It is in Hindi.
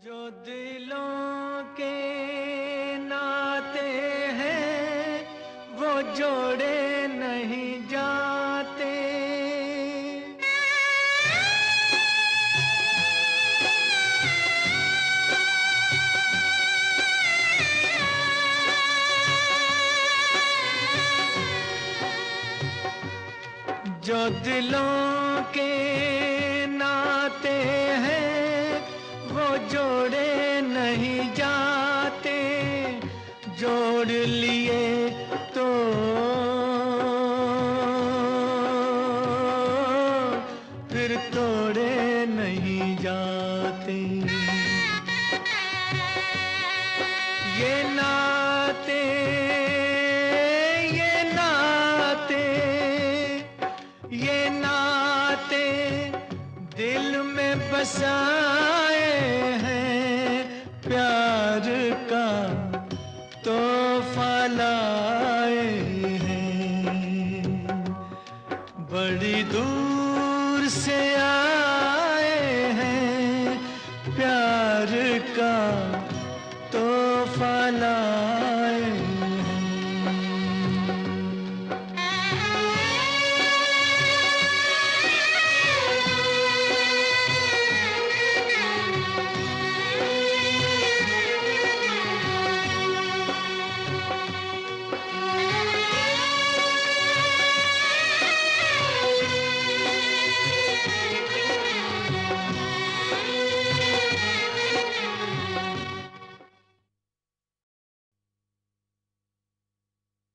जो दिलों के नाते हैं वो जोड़े नहीं जाते। जो दिलों के नाते हैं वो जोड़े नहीं जाते। जोड़ लिए तो फिर तोड़े नहीं जाते। ये नाते ये नाते ये नाते दिल में बसाए हैं, प्यार का तोहफा लाए हैं। बड़ी दूर से आए हैं, प्यार का